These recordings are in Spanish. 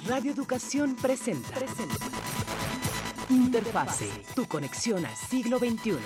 Radio Educación presenta. Interfase, tu conexión al siglo XXI.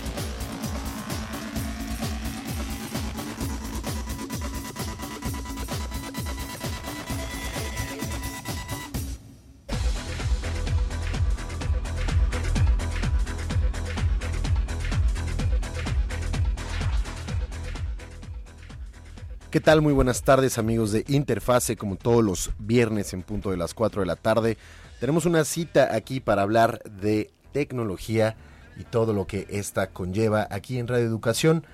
¿Qué tal? Muy buenas tardes, amigos de Interfase. Como todos los viernes en punto de las 4 de la tarde, tenemos una cita aquí para hablar de tecnología y todo lo que esta conlleva aquí en Radio Educación.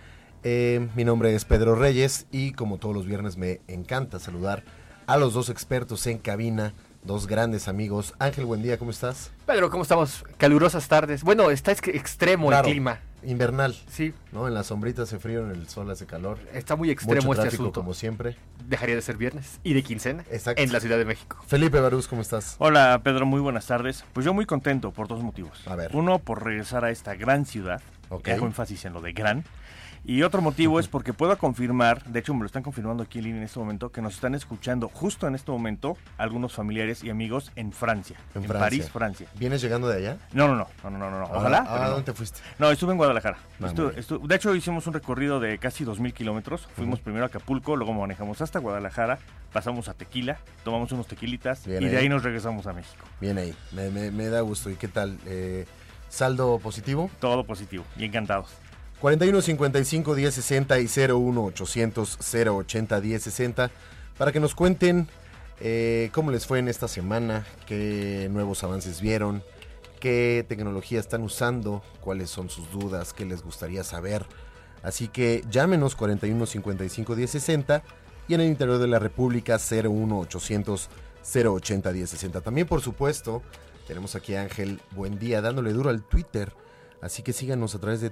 Mi nombre es Pedro Reyes y como todos los viernes me encanta saludar a los dos expertos en cabina, dos grandes amigos. Ángel, buen día, ¿cómo estás? Pedro, ¿cómo estamos? Calurosas tardes. Bueno, está extremo Claro, el clima. Invernal. Sí. ¿No? En las sombritas hace frío, en el sol hace calor. Está muy extremo Mucho este tráfico, asunto. como siempre. Dejaría de ser viernes y de quincena. Exacto. En la Ciudad de México. Felipe Barús, ¿cómo estás? Hola Pedro, muy buenas tardes. Pues yo muy contento por dos motivos. A ver. Uno, por regresar a esta gran ciudad, Ok. que hago énfasis en lo de gran. Y otro motivo es porque puedo confirmar, de hecho me lo están confirmando aquí en línea en este momento, que nos están escuchando justo en este momento algunos familiares y amigos en Francia. En Francia. París, Francia. ¿Vienes llegando de allá? No. Ojalá. pero no. ¿Dónde te fuiste? No, estuve en Guadalajara. muy bien. De hecho, hicimos un recorrido de casi 2,000 kilómetros. Fuimos primero a Acapulco, luego manejamos hasta Guadalajara, pasamos a Tequila, tomamos unos tequilitas Bien y ahí. de ahí nos regresamos a México. Bien ahí, me da gusto. ¿Y qué tal? ¿Saldo positivo? Todo positivo y encantados. 41 55 10 60 y 01 800 080 10 60 para que nos cuenten cómo les fue en esta semana, qué nuevos avances vieron, qué tecnología están usando, cuáles son sus dudas, qué les gustaría saber. Así que llámenos 41 55 10 60 y en el interior de la República 01 800 080 10 60. También, por supuesto, tenemos aquí a Ángel Buendía dándole duro al Twitter. Así que síganos a través de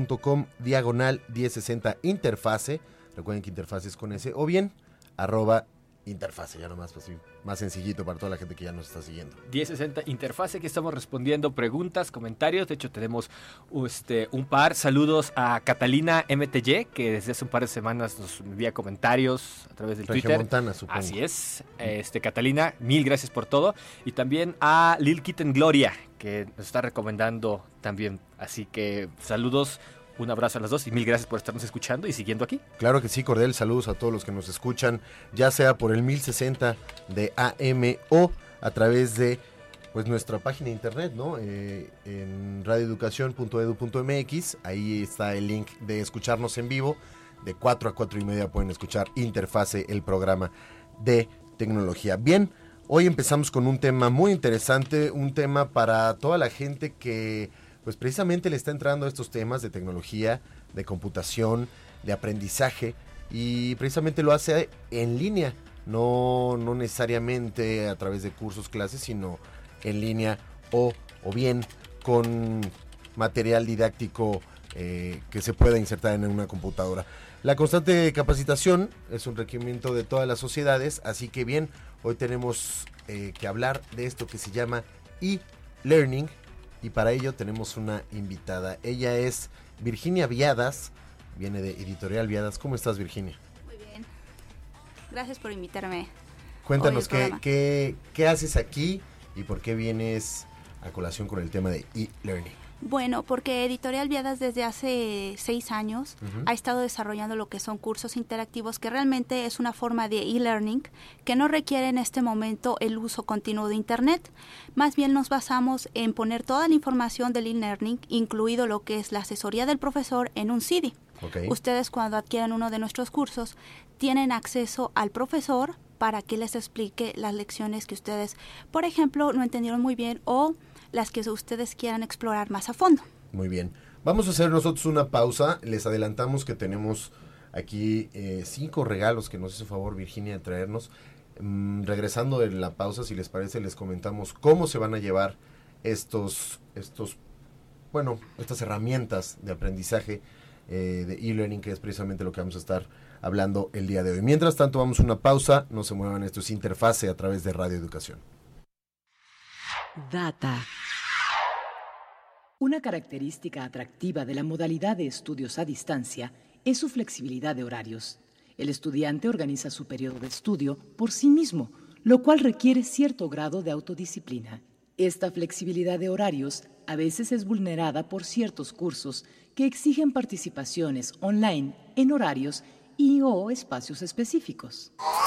twitter.com/1060 Interfase. Recuerden que Interfase es con S. O bien, @Interfase. Ya nomás, pues sí, más sencillito para toda la gente que ya nos está siguiendo. 1060 Interfase, que estamos respondiendo preguntas, comentarios. De hecho, tenemos un par. Saludos a Catalina MTY, que desde hace un par de semanas nos envía comentarios a través del Twitter. Regiomontana, supongo. Así es. Catalina, mil gracias por todo. Y también a Lil Kitten Gloria, que nos está recomendando también. Así que saludos, un abrazo a las dos y mil gracias por estarnos escuchando y siguiendo aquí. Claro que sí, cordial saludos a todos los que nos escuchan, ya sea por el 1060 de AM o a través de pues nuestra página de internet, ¿no? En radioeducacion.edu.mx, ahí está el link de escucharnos en vivo. De 4 a 4 y media pueden escuchar Interfase, el programa de tecnología. Bien, hoy empezamos con un tema muy interesante, un tema para toda la gente que pues precisamente le está entrando a estos temas de tecnología, de computación, de aprendizaje, y precisamente lo hace en línea, no necesariamente a través de cursos, clases, sino en línea o bien con material didáctico que se pueda insertar en una computadora. La constante capacitación es un requerimiento de todas las sociedades, así que bien, hoy tenemos que hablar de esto que se llama e-learning. Y para ello tenemos una invitada. Ella es Virginia Viadas, viene de Editorial Viadas. ¿Cómo estás, Virginia? Muy bien. Gracias por invitarme. Cuéntanos hoy al programa. qué haces aquí y por qué vienes a colación con el tema de e-learning. Bueno, porque Editorial Viadas desde hace 6 años ha estado desarrollando lo que son cursos interactivos, que realmente es una forma de e-learning que no requiere en este momento el uso continuo de Internet. Más bien nos basamos en poner toda la información del e-learning, incluido lo que es la asesoría del profesor, en un CD. Okay. Ustedes, cuando adquieran uno de nuestros cursos, tienen acceso al profesor para que les explique las lecciones que ustedes, por ejemplo, no entendieron muy bien o las que ustedes quieran explorar más a fondo. Muy bien. Vamos a hacer nosotros una pausa. Les adelantamos que tenemos aquí 5 regalos que nos hizo favor Virginia de traernos. Regresando de la pausa, si les parece, les comentamos cómo se van a llevar estas herramientas de aprendizaje de e-learning, que es precisamente lo que vamos a estar hablando el día de hoy. Mientras tanto, vamos a una pausa. No se muevan, esto es Interfase a través de Radio Educación. Data. Una característica atractiva de la modalidad de estudios a distancia es su flexibilidad de horarios. El estudiante organiza su periodo de estudio por sí mismo, lo cual requiere cierto grado de autodisciplina. Esta flexibilidad de horarios a veces es vulnerada por ciertos cursos que exigen participaciones online en horarios y o espacios específicos.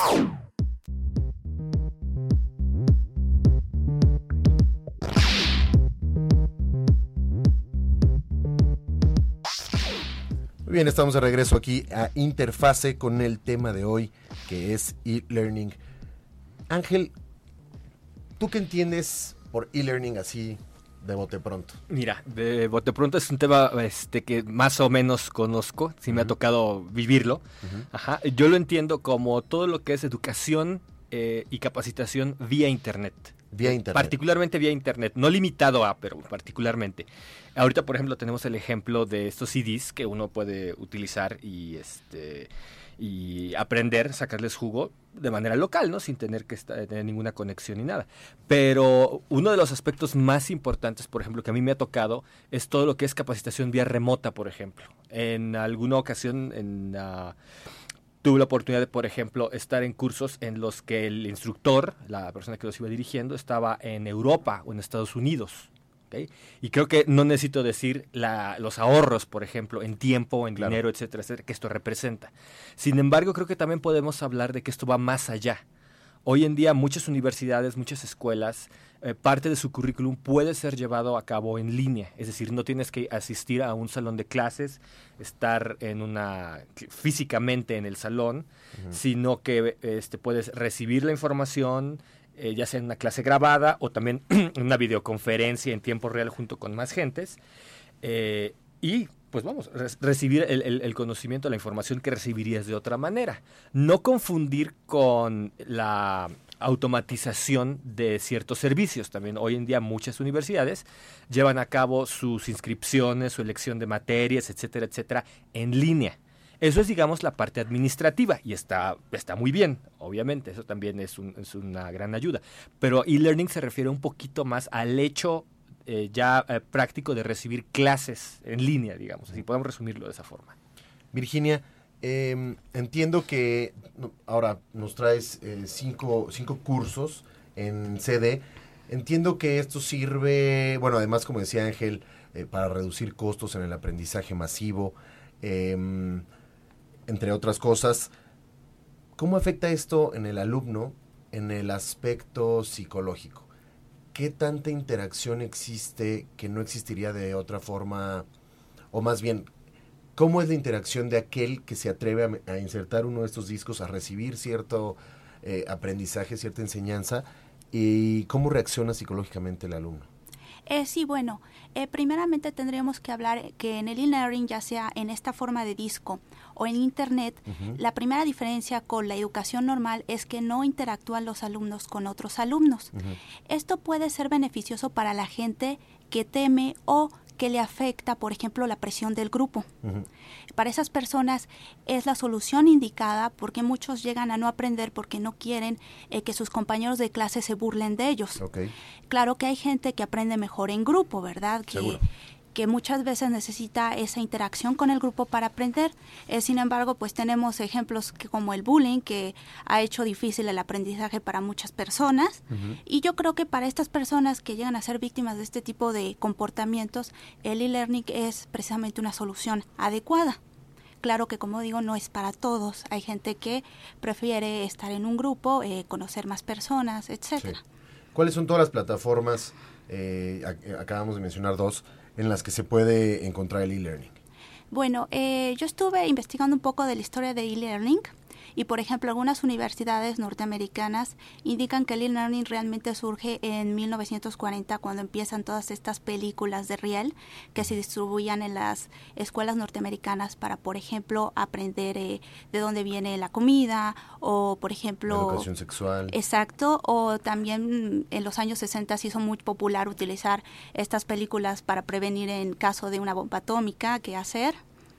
Muy bien, estamos de regreso aquí a Interfase con el tema de hoy, que es e-learning. Ángel, ¿tú qué entiendes por e-learning así de bote pronto? Mira, de bote pronto es un tema que más o menos conozco, sí me ha tocado vivirlo. Ajá. Yo lo entiendo como todo lo que es educación y capacitación vía Internet. Vía Internet. Particularmente vía Internet, no limitado a, pero particularmente. Ahorita, por ejemplo, tenemos el ejemplo de estos CDs que uno puede utilizar y aprender, sacarles jugo de manera local, ¿no? Sin tener que tener ninguna conexión ni nada. Pero uno de los aspectos más importantes, por ejemplo, que a mí me ha tocado, es todo lo que es capacitación vía remota, por ejemplo. En alguna ocasión, tuve la oportunidad de, por ejemplo, estar en cursos en los que el instructor, la persona que los iba dirigiendo, estaba en Europa o en Estados Unidos. ¿Okay? Y creo que no necesito decir los ahorros, por ejemplo, en tiempo, en dinero, etcétera, etcétera, que esto representa. Sin embargo, creo que también podemos hablar de que esto va más allá. Hoy en día muchas universidades, muchas escuelas, parte de su currículum puede ser llevado a cabo en línea. Es decir, no tienes que asistir a un salón de clases, estar físicamente en el salón, sino que puedes recibir la información, ya sea en una clase grabada o también en una videoconferencia en tiempo real junto con más gentes, y pues vamos, recibir el conocimiento, la información que recibirías de otra manera. No confundir con la automatización de ciertos servicios. También hoy en día muchas universidades llevan a cabo sus inscripciones, su elección de materias, etcétera, etcétera, en línea. Eso es, digamos, la parte administrativa y está muy bien, obviamente, eso también es una gran ayuda. Pero e-learning se refiere un poquito más al hecho práctico de recibir clases en línea, digamos, así podemos resumirlo de esa forma. Virginia, entiendo que ahora nos traes 5 cursos en CD. Entiendo que esto sirve, bueno, además, como decía Ángel, para reducir costos en el aprendizaje masivo, entre otras cosas. ¿Cómo afecta esto en el alumno en el aspecto psicológico? ¿Qué tanta interacción existe que no existiría de otra forma? O más bien, ¿cómo es la interacción de aquel que se atreve a insertar uno de estos discos, a recibir cierto aprendizaje, cierta enseñanza? ¿Y cómo reacciona psicológicamente el alumno? Sí, bueno, primeramente tendríamos que hablar que en el e-learning, ya sea en esta forma de disco o en Internet, la primera diferencia con la educación normal es que no interactúan los alumnos con otros alumnos. Esto puede ser beneficioso para la gente que teme o que le afecta, por ejemplo, la presión del grupo. Para esas personas es la solución indicada, porque muchos llegan a no aprender porque no quieren que sus compañeros de clase se burlen de ellos. Claro que hay gente que aprende mejor en grupo, ¿verdad? Que muchas veces necesita esa interacción con el grupo para aprender. Sin embargo, pues tenemos ejemplos como el bullying, que ha hecho difícil el aprendizaje para muchas personas. Y yo creo que para estas personas que llegan a ser víctimas de este tipo de comportamientos, el e-learning es precisamente una solución adecuada. Claro que, como digo, no es para todos. Hay gente que prefiere estar en un grupo, conocer más personas, etcétera. Sí. ¿Cuáles son todas las plataformas, acabamos de mencionar 2, en las que se puede encontrar el e-learning? Bueno, yo estuve investigando un poco de la historia de e-learning y, por ejemplo, algunas universidades norteamericanas indican que el e-learning realmente surge en 1940, cuando empiezan todas estas películas de riel que se distribuían en las escuelas norteamericanas para, por ejemplo, aprender de dónde viene la comida o, por ejemplo... La educación sexual. Exacto, o también en los años 60 se hizo muy popular utilizar estas películas para prevenir en caso de una bomba atómica, qué hacer.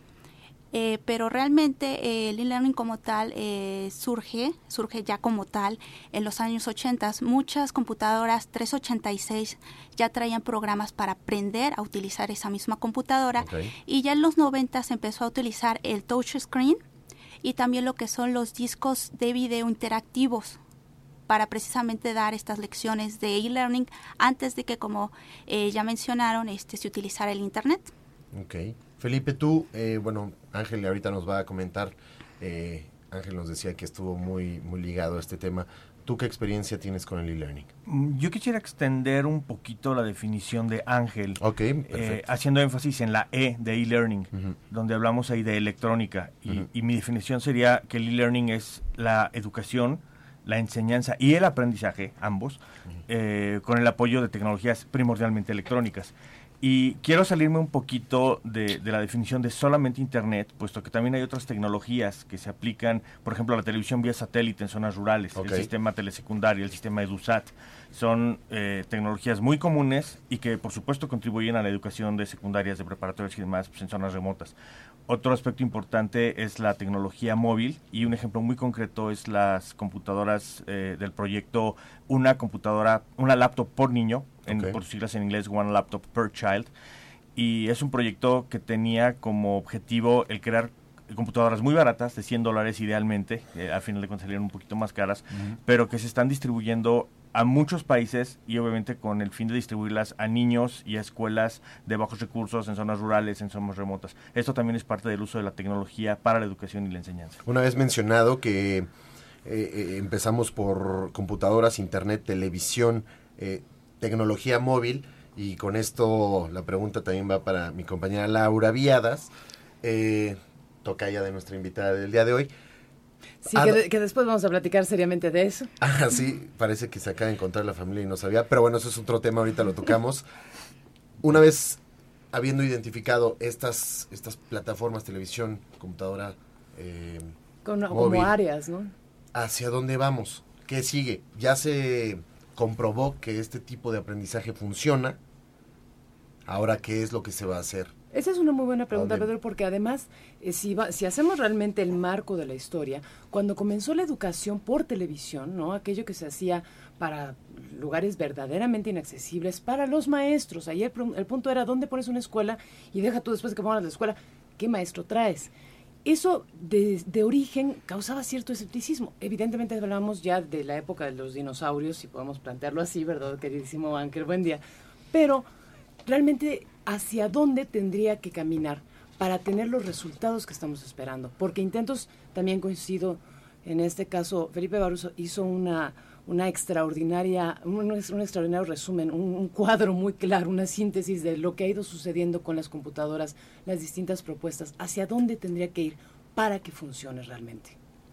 Pero realmente el e-learning como tal surge ya como tal en los años 80. Muchas computadoras 386 ya traían programas para aprender a utilizar esa misma computadora, y ya en los 90 se empezó a utilizar el touch screen y también lo que son los discos de video interactivos. para precisamente dar estas lecciones de e-learning antes de que, como ya mencionaron, se utilizara el Internet. Ok. Felipe, tú, Ángel ahorita nos va a comentar, Ángel nos decía que estuvo muy, muy ligado a este tema. ¿Tú qué experiencia tienes con el e-learning? Yo quisiera extender un poquito la definición de Ángel, haciendo énfasis en la E de e-learning, donde hablamos ahí de electrónica, y mi definición sería que el e-learning es la educación, la enseñanza y el aprendizaje, ambos, con el apoyo de tecnologías primordialmente electrónicas. Y quiero salirme un poquito de la definición de solamente Internet, puesto que también hay otras tecnologías que se aplican, por ejemplo, a la televisión vía satélite en zonas rurales, el sistema telesecundario, el sistema EduSat. Son tecnologías muy comunes y que, por supuesto, contribuyen a la educación de secundarias, de preparatorias y demás, pues, en zonas remotas. Otro aspecto importante es la tecnología móvil, y un ejemplo muy concreto es las computadoras del proyecto una laptop por niño, por sus siglas en inglés, One Laptop Per Child, y es un proyecto que tenía como objetivo el crear computadoras muy baratas, de $100 idealmente, al final de cuentas salieron un poquito más caras, pero que se están distribuyendo a muchos países, y obviamente con el fin de distribuirlas a niños y a escuelas de bajos recursos, en zonas rurales, en zonas remotas. Esto también es parte del uso de la tecnología para la educación y la enseñanza. Una vez mencionado que empezamos por computadoras, internet, televisión, tecnología móvil, y con esto la pregunta también va para mi compañera Laura Viadas, tocaya de nuestra invitada del día de hoy. Sí, que después vamos a platicar seriamente de eso. Sí, parece que se acaba de encontrar la familia y no sabía, pero bueno, eso es otro tema, ahorita lo tocamos. Una vez habiendo identificado estas plataformas, televisión, computadora, móvil, como áreas, ¿no? ¿Hacia dónde vamos? ¿Qué sigue? Ya se comprobó que este tipo de aprendizaje funciona. Ahora, ¿qué es lo que se va a hacer? Esa es una muy buena pregunta, Pedro, porque además, si hacemos realmente el marco de la historia, cuando comenzó la educación por televisión, ¿no? Aquello que se hacía para lugares verdaderamente inaccesibles, para los maestros. Ahí el punto era, ¿dónde pones una escuela? Y deja tú, después de que pongas la escuela, ¿qué maestro traes? Eso de origen causaba cierto escepticismo. Evidentemente hablamos ya de la época de los dinosaurios, si podemos plantearlo así, ¿verdad, queridísimo Ángel? Buen día. Pero realmente, ¿hacia dónde tendría que caminar para tener los resultados que estamos esperando? Porque intentos, también coincido, en este caso, Felipe Baruso hizo un extraordinario resumen, un cuadro muy claro, una síntesis de lo que ha ido sucediendo con las computadoras, las distintas propuestas, hacia dónde tendría que ir para que funcione realmente.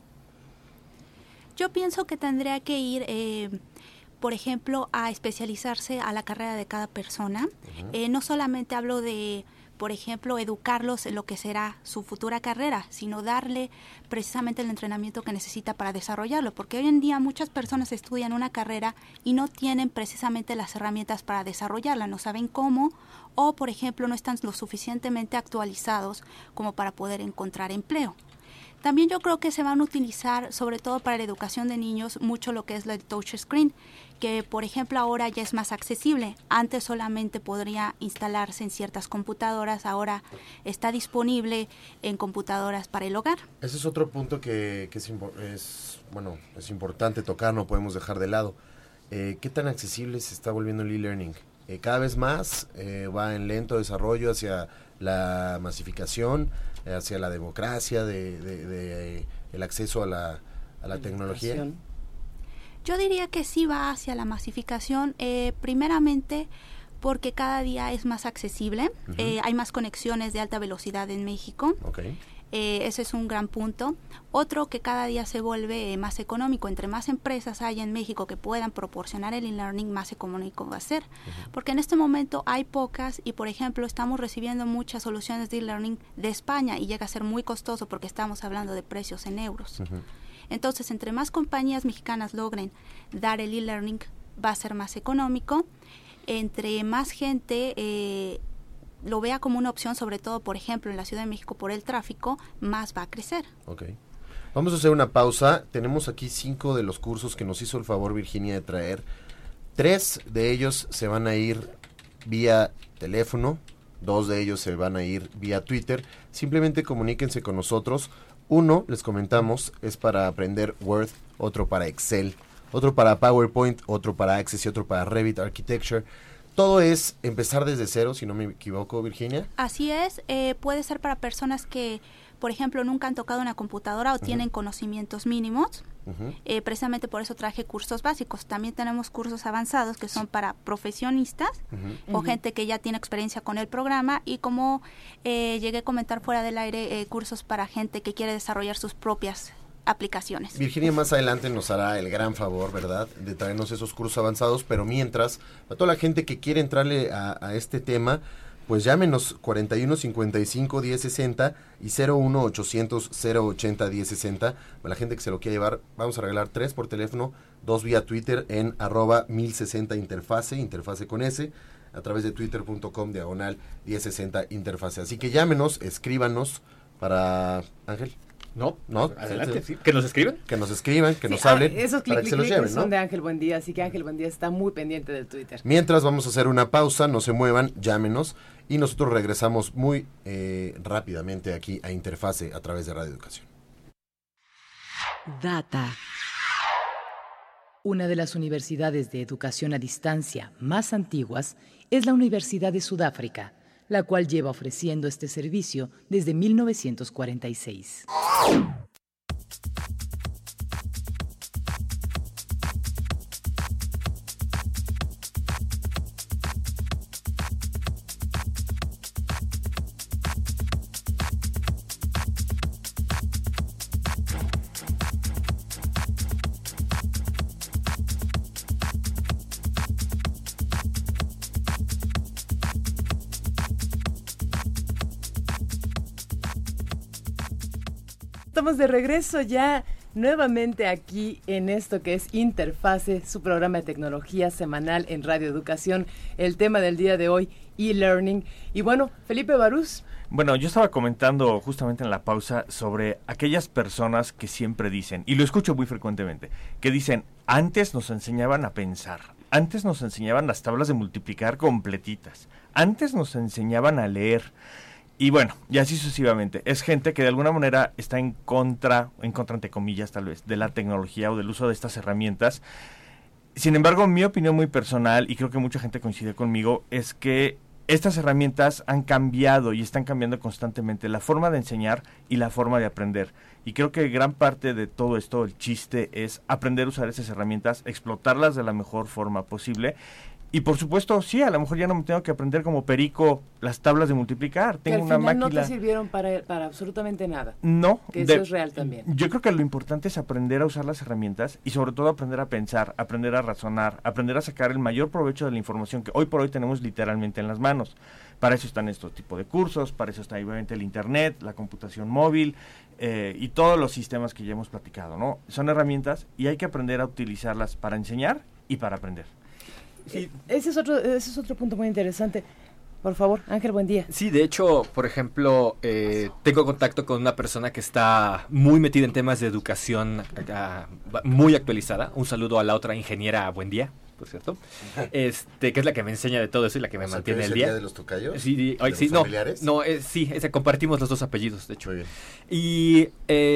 Yo pienso que tendría que ir, por ejemplo, a especializarse a la carrera de cada persona. No solamente hablo de, por ejemplo, educarlos en lo que será su futura carrera, sino darle precisamente el entrenamiento que necesita para desarrollarlo, porque hoy en día muchas personas estudian una carrera y no tienen precisamente las herramientas para desarrollarla, no saben cómo, o por ejemplo no están lo suficientemente actualizados como para poder encontrar empleo. También yo creo que se van a utilizar, sobre todo para la educación de niños, mucho lo que es el touchscreen, que por ejemplo ahora ya es más accesible. Antes solamente podría instalarse en ciertas computadoras, ahora está disponible en computadoras para el hogar. Ese es otro punto que es importante tocar, no podemos dejar de lado. ¿Qué tan accesible se está volviendo el e-learning? Cada vez más va en lento desarrollo hacia la masificación, hacia la democracia, de el acceso a la tecnología. Yo diría que sí va hacia la masificación, primeramente porque cada día es más accesible, hay más conexiones de alta velocidad en México. Ese es un gran punto. Otro, que cada día se vuelve más económico. Entre más empresas hay en México que puedan proporcionar el e-learning, más económico va a ser. Porque en este momento hay pocas y, por ejemplo, estamos recibiendo muchas soluciones de e-learning de España y llega a ser muy costoso porque estamos hablando de precios en euros. Entonces, entre más compañías mexicanas logren dar el e-learning, va a ser más económico. Entre más gente lo vea como una opción, sobre todo, por ejemplo, en la Ciudad de México por el tráfico, más va a crecer. Vamos a hacer una pausa. Tenemos aquí 5 de los cursos que nos hizo el favor Virginia de traer. 3 de ellos se van a ir vía teléfono, 2 de ellos se van a ir vía Twitter. Simplemente comuníquense con nosotros. Uno, les comentamos, es para aprender Word, otro para Excel, otro para PowerPoint, otro para Access y otro para Revit Architecture. Todo es empezar desde cero, si no me equivoco, Virginia. Así es, puede ser para personas que, por ejemplo, nunca han tocado una computadora o tienen conocimientos mínimos. Precisamente por eso traje cursos básicos. También tenemos cursos avanzados que son para profesionistas o gente que ya tiene experiencia con el programa, y como llegué a comentar fuera del aire, cursos para gente que quiere desarrollar sus propias aplicaciones. Virginia más adelante nos hará el gran favor, ¿verdad?, de traernos esos cursos avanzados, pero mientras, a toda la gente que quiere entrarle a este tema, pues llámenos 41 55 10 60 y 01 800 080 10 60. Para la gente que se lo quiera llevar, vamos a regalar 3 por teléfono, 2 vía Twitter en @1060 interfase con S, a través de twitter.com/1060 interfase. Así que llámenos, escríbanos para Ángel. No, adelante, sí. ¿Que nos escriban? Que nos escriban, que nos hablen, esos para que se los lleven, ¿no? son de Ángel Buendía, así que Ángel Buendía está muy pendiente del Twitter. Mientras vamos a hacer una pausa, no se muevan, llámenos, y nosotros regresamos muy rápidamente aquí a Interfase a través de Radio Educación. Data. Una de las universidades de educación a distancia más antiguas es la Universidad de Sudáfrica, la cual lleva ofreciendo este servicio desde 1946. Estamos de regreso ya nuevamente aquí en esto que es Interfase, su programa de tecnología semanal en Radio Educación. El tema del día de hoy, e-learning. Y bueno, Felipe Barús. Bueno, yo estaba comentando justamente en la pausa sobre aquellas personas que siempre dicen, y lo escucho muy frecuentemente, que dicen, antes nos enseñaban a pensar, antes nos enseñaban las tablas de multiplicar completitas, antes nos enseñaban a leer. Y bueno, y así sucesivamente. Es gente que de alguna manera está en contra entre comillas tal vez, de la tecnología o del uso de estas herramientas. Sin embargo, mi opinión muy personal, y creo que mucha gente coincide conmigo, es que estas herramientas han cambiado y están cambiando constantemente la forma de enseñar y la forma de aprender. Y creo que gran parte de todo esto, el chiste, es aprender a usar esas herramientas, explotarlas de la mejor forma posible. Y por supuesto, sí, a lo mejor ya no me tengo que aprender como perico las tablas de multiplicar. Tengo una máquina. No te sirvieron para absolutamente nada. No. Que eso es real también. Yo creo que lo importante es aprender a usar las herramientas y sobre todo aprender a pensar, aprender a razonar, aprender a sacar el mayor provecho de la información que hoy por hoy tenemos literalmente en las manos. Para eso están estos tipos de cursos, para eso está obviamente el internet, la computación móvil y todos los sistemas que ya hemos platicado, ¿no? Son herramientas y hay que aprender a utilizarlas para enseñar y para aprender. Sí. Ese es otro punto muy interesante. Por favor, Ángel, buen día. Sí, de hecho, por ejemplo, tengo contacto con una persona que está muy metida en temas de educación muy actualizada. Un saludo a la otra ingeniera, buen día, por cierto, que es la que me enseña de todo eso y la que me mantiene el día. ¿De los tocayos? Sí, ¿De sí, los familiares? Sí, compartimos los dos apellidos, de hecho. Muy bien. Y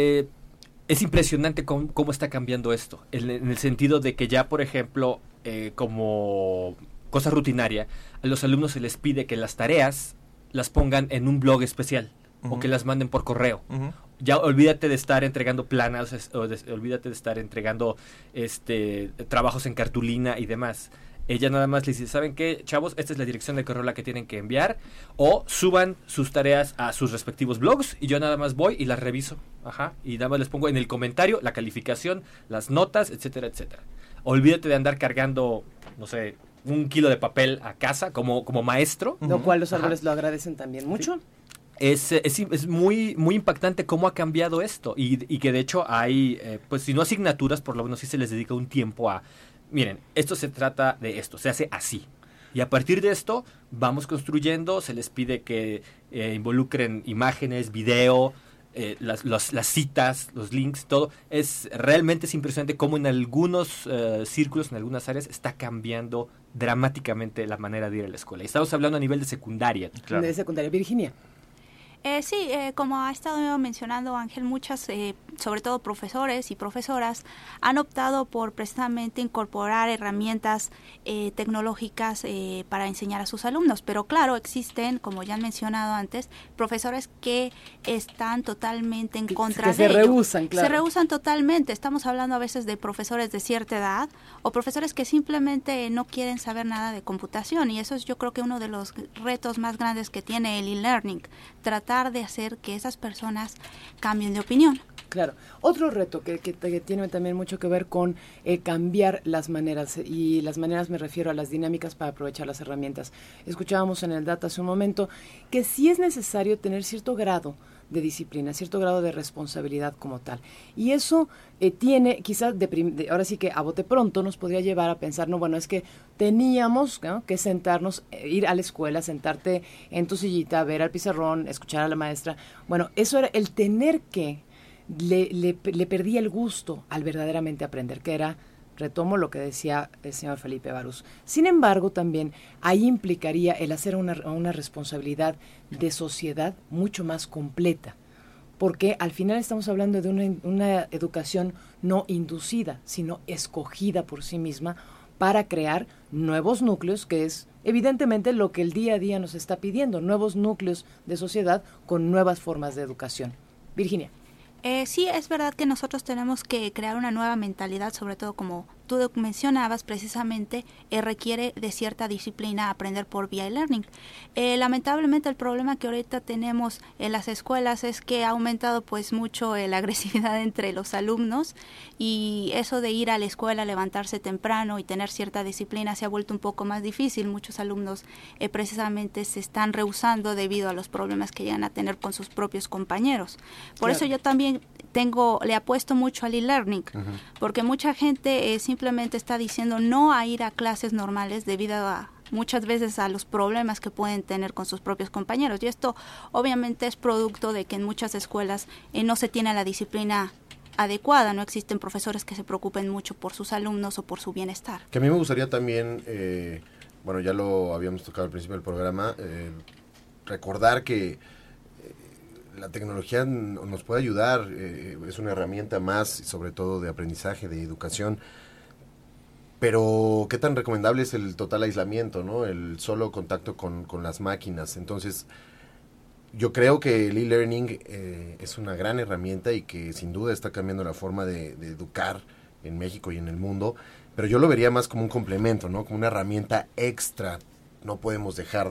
es impresionante cómo está cambiando esto, en el sentido de que ya, por ejemplo, como cosa rutinaria, a los alumnos se les pide que las tareas las pongan en un blog especial o que las manden por correo. Ya olvídate de estar entregando planas, olvídate de estar entregando trabajos en cartulina y demás. Ella nada más le dice, ¿saben qué, chavos? Esta es la dirección de correo a la que tienen que enviar, o suban sus tareas a sus respectivos blogs y yo nada más voy y las reviso. Y nada más les pongo en el comentario la calificación, las notas, etcétera, etcétera. Olvídate de andar cargando, no sé, 1 kilo de papel a casa como maestro. Lo cual los árboles lo agradecen también mucho. Sí. Es muy, muy impactante cómo ha cambiado esto y que de hecho hay, pues si no asignaturas, por lo menos sí se les dedica un tiempo a, miren, esto se trata de esto, se hace así. Y a partir de esto vamos construyendo, se les pide que involucren imágenes, video, las citas, los links, todo. Realmente es impresionante cómo en algunos círculos, en algunas áreas, está cambiando dramáticamente la manera de ir a la escuela. Y estamos hablando a nivel de secundaria. Claro. De secundaria. Virginia. Sí, como ha estado mencionando Ángel, muchas, sobre todo profesores y profesoras, han optado por precisamente incorporar herramientas tecnológicas para enseñar a sus alumnos. Pero claro, existen, como ya han mencionado antes, profesores que están totalmente en contra de ello. Se rehúsan, claro. Se rehúsan totalmente. Estamos hablando a veces de profesores de cierta edad o profesores que simplemente no quieren saber nada de computación. Y eso es, yo creo que uno de los retos más grandes que tiene el e-learning, tratar de hacer que esas personas cambien de opinión. Claro. Otro reto que tiene también mucho que ver con cambiar las maneras, y las maneras me refiero a las dinámicas para aprovechar las herramientas. Escuchábamos en el data hace un momento que sí es necesario tener cierto grado de disciplina, cierto grado de responsabilidad como tal. Y eso tiene, quizás, ahora sí que a bote pronto nos podría llevar a pensar, no, bueno, es que teníamos, ¿no?, que sentarnos, ir a la escuela, sentarte en tu sillita, ver al pizarrón, escuchar a la maestra. Bueno, eso era el tener que, le perdía el gusto al verdaderamente aprender, que era, retomo lo que decía el señor Felipe Barús. Sin embargo, también ahí implicaría el hacer una responsabilidad de sociedad mucho más completa, porque al final estamos hablando de una educación no inducida, sino escogida por sí misma para crear nuevos núcleos, que es evidentemente lo que el día a día nos está pidiendo, nuevos núcleos de sociedad con nuevas formas de educación. Virginia. Sí, es verdad que nosotros tenemos que crear una nueva mentalidad, sobre todo como tú mencionabas precisamente, requiere de cierta disciplina aprender por vía e-learning. Lamentablemente el problema que ahorita tenemos en las escuelas es que ha aumentado pues mucho la agresividad entre los alumnos, y eso de ir a la escuela, levantarse temprano y tener cierta disciplina se ha vuelto un poco más difícil. Muchos alumnos precisamente se están rehusando debido a los problemas que llegan a tener con sus propios compañeros. Por eso yo también le apuesto mucho al e-learning, porque mucha gente simplemente está diciendo no a ir a clases normales debido a muchas veces a los problemas que pueden tener con sus propios compañeros, y esto obviamente es producto de que en muchas escuelas no se tiene la disciplina adecuada, no existen profesores que se preocupen mucho por sus alumnos o por su bienestar. Que a mí me gustaría también, bueno, ya lo habíamos tocado al principio del programa, recordar que la tecnología nos puede ayudar, es una herramienta más, sobre todo de aprendizaje, de educación, pero qué tan recomendable es el total aislamiento, ¿no? El solo contacto con las máquinas. Entonces, yo creo que el e-learning es una gran herramienta y que sin duda está cambiando la forma de educar en México y en el mundo, pero yo lo vería más como un complemento, ¿no? Como una herramienta extra. No podemos dejar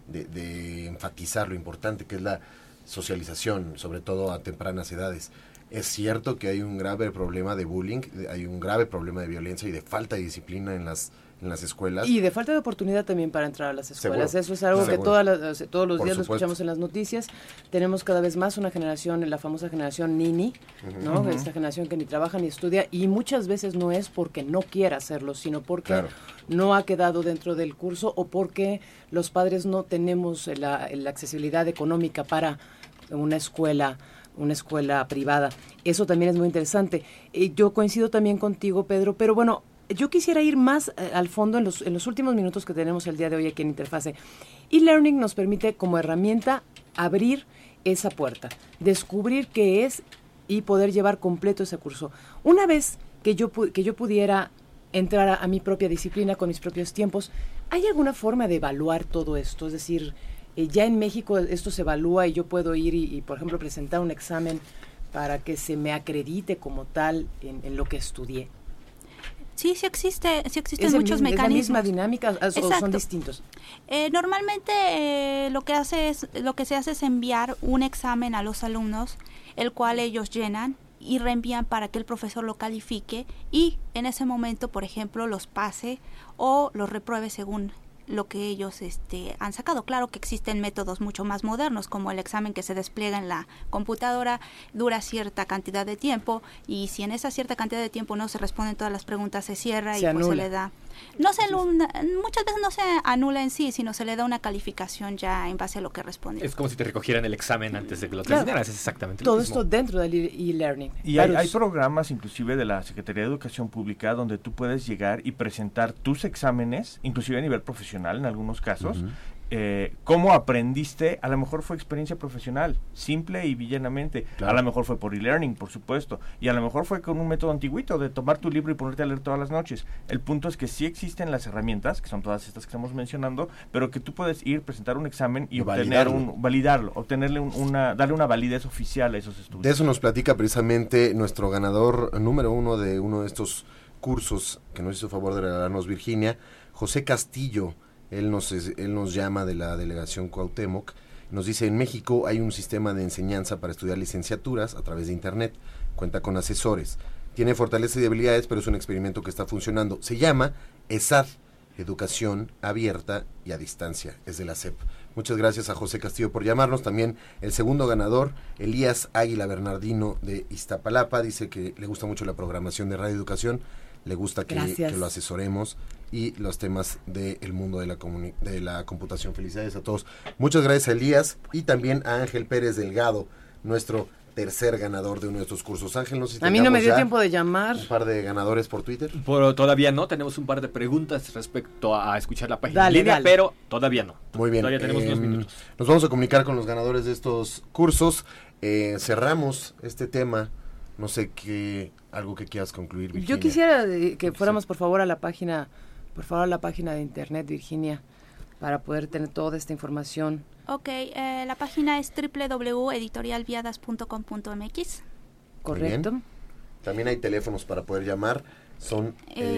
de enfatizar lo importante que es la socialización, sobre todo a tempranas edades. Es cierto que hay un grave problema de bullying, hay un grave problema de violencia y de falta de disciplina en las escuelas. Y de falta de oportunidad también para entrar a las escuelas. Seguro. Eso es algo que todos los días lo escuchamos en las noticias. Tenemos cada vez más una generación, la famosa generación Nini, ¿no? Esta generación que ni trabaja ni estudia, y muchas veces no es porque no quiera hacerlo, sino porque no ha quedado dentro del curso o porque los padres no tenemos la accesibilidad económica para una escuela privada. Eso también es muy interesante. Yo coincido también contigo, Pedro, pero bueno, yo quisiera ir más al fondo en los últimos minutos que tenemos el día de hoy aquí en Interfase. E-learning nos permite como herramienta abrir esa puerta, descubrir qué es y poder llevar completo ese curso. Una vez que yo pudiera entrar a mi propia disciplina con mis propios tiempos, ¿hay alguna forma de evaluar todo esto? Es decir, ya en México esto se evalúa y yo puedo ir y, por ejemplo, presentar un examen para que se me acredite como tal en lo que estudié. Sí, existen muchos mecanismos. ¿Es la misma dinámica o son distintos? Normalmente lo que se hace es enviar un examen a los alumnos, el cual ellos llenan y reenvían para que el profesor lo califique y en ese momento, por ejemplo, los pase o los repruebe según lo que ellos han sacado. Claro que existen métodos mucho más modernos, como el examen que se despliega en la computadora, dura cierta cantidad de tiempo, y si en esa cierta cantidad de tiempo no se responden todas las preguntas, se cierra y pues se le da. Muchas veces no se anula en sí, sino se le da una calificación ya en base a lo que responde. Es como si te recogieran el examen antes de que lo terminaras, es exactamente todo lo mismo. Todo esto dentro del e-learning. Y hay programas inclusive de la Secretaría de Educación Pública donde tú puedes llegar y presentar tus exámenes, inclusive a nivel profesional en algunos casos, cómo aprendiste. A lo mejor fue experiencia profesional, simple y villanamente. Claro. A lo mejor fue por e-learning, por supuesto. Y a lo mejor fue con un método antiguito de tomar tu libro y ponerte a leer todas las noches. El punto es que sí existen las herramientas, que son todas estas que estamos mencionando, pero que tú puedes ir, presentar un examen y validarlo, obtenerle darle una validez oficial a esos estudios. De eso nos platica precisamente nuestro ganador número 1 de uno de estos cursos que nos hizo favor de regalarnos Virginia, José Castillo. Él nos llama de la delegación Cuauhtémoc, nos dice: en México hay un sistema de enseñanza para estudiar licenciaturas a través de internet, cuenta con asesores, tiene fortalezas y debilidades, pero es un experimento que está funcionando. Se llama ESAD, Educación Abierta y a Distancia, es de la SEP. Muchas gracias a José Castillo por llamarnos. También el segundo ganador, Elías Águila Bernardino de Iztapalapa, dice que le gusta mucho la programación de Radio Educación, le gusta que lo asesoremos y los temas del mundo de la computación. Felicidades a todos. Muchas gracias a Elías y también a Ángel Pérez Delgado, nuestro tercer ganador de uno de estos cursos. Ángel, no sé si a mí no me dio tiempo de llamar. Un par de ganadores por Twitter. Pero todavía no, tenemos un par de preguntas respecto a escuchar la página en línea, pero todavía no. Muy bien. Todavía tenemos unos minutos. Nos vamos a comunicar con los ganadores de estos cursos. Cerramos este tema. No sé algo que quieras concluir, Virginia. Yo quisiera que fuéramos por favor a la página de internet, Virginia, para poder tener toda esta información. Ok, la página es www.editorialviadas.com.mx. Correcto. También hay teléfonos para poder llamar, son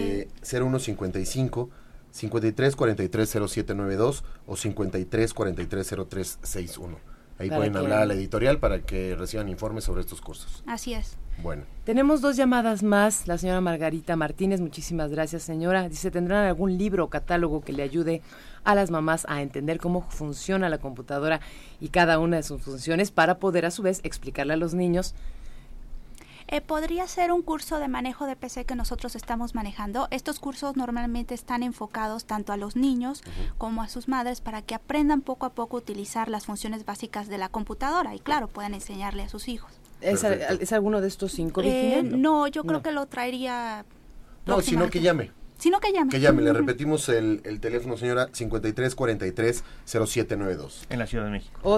0155 53 43 0792 o 53 43 0361. Ahí pueden hablar a la editorial para que reciban informes sobre estos cursos. Así es. Bueno. Tenemos 2 llamadas más. La señora Margarita Martínez, muchísimas gracias, señora. Dice, ¿tendrán algún libro o catálogo que le ayude a las mamás a entender cómo funciona la computadora y cada una de sus funciones para poder a su vez explicarle a los niños? Podría ser un curso de manejo de PC que nosotros estamos manejando. Estos cursos normalmente están enfocados tanto a los niños como a sus madres para que aprendan poco a poco a utilizar las funciones básicas de la computadora y claro, puedan enseñarle a sus hijos. ¿Es alguno de estos 5, Virginia? No, yo creo que lo traería. No, sino que llame. Que llame, le repetimos el teléfono, señora, 5343-0792. En la Ciudad de México. O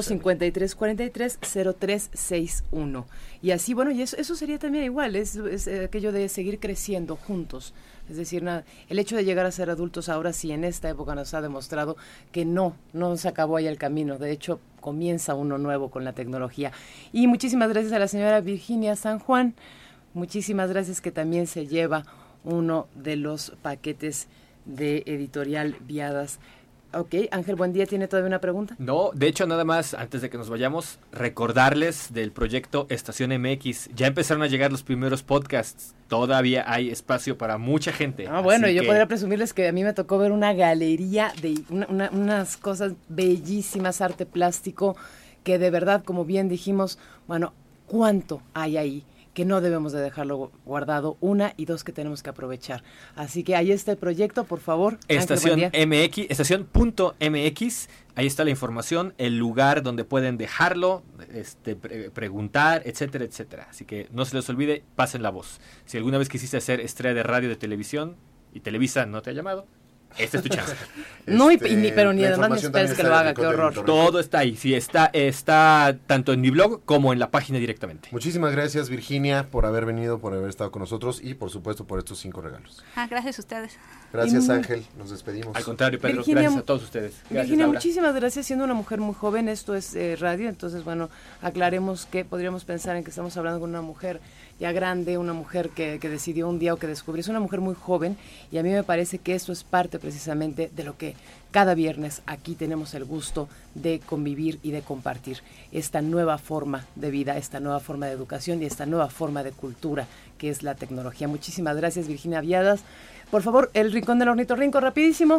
5343-0361. Y así, bueno, y eso sería también igual, es aquello de seguir creciendo juntos. Es decir, el hecho de llegar a ser adultos ahora sí, en esta época nos ha demostrado que no se acabó ahí el camino. De hecho, comienza uno nuevo con la tecnología. Y muchísimas gracias a la señora Virginia San Juan. Muchísimas gracias, que también se lleva uno de los paquetes de Editorial Viadas. Ok, Ángel Buendía, ¿tiene todavía una pregunta? No, de hecho, nada más, antes de que nos vayamos, recordarles del proyecto Estación MX. Ya empezaron a llegar los primeros podcasts. Todavía hay espacio para mucha gente. Bueno, yo podría presumirles que a mí me tocó ver una galería de unas cosas bellísimas, arte plástico, que de verdad, como bien dijimos, bueno, ¿cuánto hay ahí? Que no debemos de dejarlo guardado, 1 y 2 que tenemos que aprovechar. Así que ahí está el proyecto, por favor. Estación MX, estación.mx, ahí está la información, el lugar donde pueden dejarlo, preguntar, etcétera, etcétera. Así que no se les olvide, pasen la voz. Si alguna vez quisiste hacer estrella de radio, de televisión, y Televisa no te ha llamado, esta es tu chance. Pero ni además me esperes que lo haga, qué horror. Todo está ahí, sí, está tanto en mi blog como en la página directamente. Muchísimas gracias, Virginia, por haber venido, por haber estado con nosotros y por supuesto por estos 5 regalos. Gracias a ustedes. Gracias, Ángel, nos despedimos. Al contrario, Pedro, gracias a todos ustedes. Gracias, Virginia, Laura. muchísimas gracias. Siendo una mujer muy joven, esto es radio, entonces bueno, aclaremos que podríamos pensar en que estamos hablando con una mujer ya grande, una mujer que decidió un día o que descubrió. Es una mujer muy joven y a mí me parece que esto es parte precisamente de lo que cada viernes aquí tenemos el gusto de convivir y de compartir. Esta nueva forma de vida, esta nueva forma de educación y esta nueva forma de cultura que es la tecnología. Muchísimas gracias, Virginia Viadas. Por favor, el Rincón del Ornitorrinco, rapidísimo.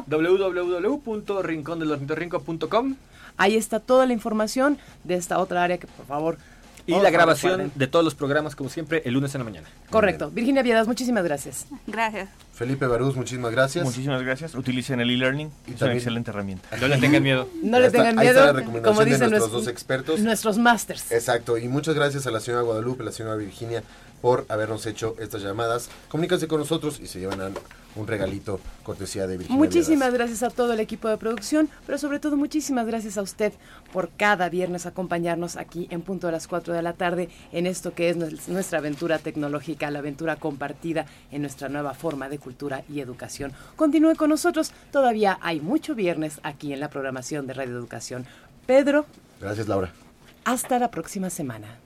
www.rincondelornitorrinco.com. Ahí está toda la información de esta otra área que, por favor... Y la grabación de todos los programas, como siempre, el lunes en la mañana. Correcto. Virginia Viadas, muchísimas gracias. Gracias. Felipe Barús, muchísimas gracias. Muchísimas gracias. Utilicen el e-learning, es una excelente herramienta. No le tengan miedo. No le tengan miedo, ahí está la recomendación, como dicen nuestros 2 expertos. Nuestros masters. Exacto, y muchas gracias a la señora Guadalupe, la señora Virginia, por habernos hecho estas llamadas. Comuníquense con nosotros y se llevan un regalito cortesía de Virginia Muchísimas Viadas. Gracias a todo el equipo de producción, pero sobre todo muchísimas gracias a usted por cada viernes acompañarnos aquí en punto de las 4 de la tarde en esto que es nuestra aventura tecnológica, la aventura compartida en nuestra nueva forma de cultura y educación. Continúe con nosotros, todavía hay mucho viernes aquí en la programación de Radio Educación. Pedro. Gracias, Laura. Hasta la próxima semana.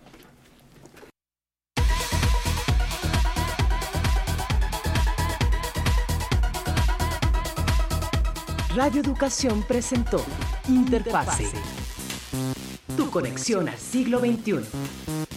Radio Educación presentó Interfase, tu conexión al siglo XXI.